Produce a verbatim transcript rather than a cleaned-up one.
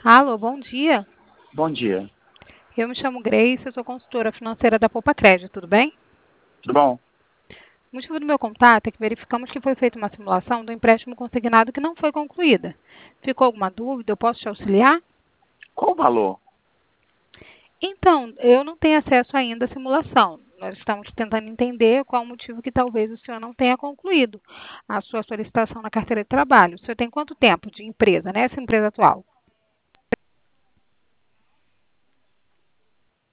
Alô, bom dia. Bom dia. Eu me chamo Grace, eu sou consultora financeira da Poupa Crédito, tudo bem? Tudo bom? O motivo do meu contato é que verificamos que foi feita uma simulação do empréstimo consignado que não foi concluída. Ficou alguma dúvida? Eu posso te auxiliar? Qual o valor? Então, eu não tenho acesso ainda à simulação. Nós estamos tentando entender qual o motivo que talvez o senhor não tenha concluído a sua solicitação na carteira de trabalho. O senhor tem quanto tempo de empresa, nessa empresa atual?